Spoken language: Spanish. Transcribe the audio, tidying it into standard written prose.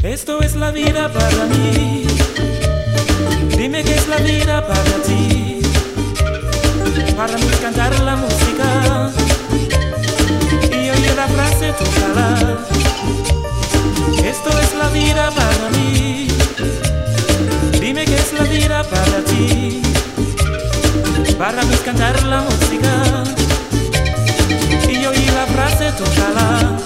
Esto es la vida para mí. Dime qué es la vida para ti. Para mí cantar la música y oír la frase tócala. Esto es la vida para mí. Dime qué es la vida para ti. Para mí cantar la música y oír la frase tócala.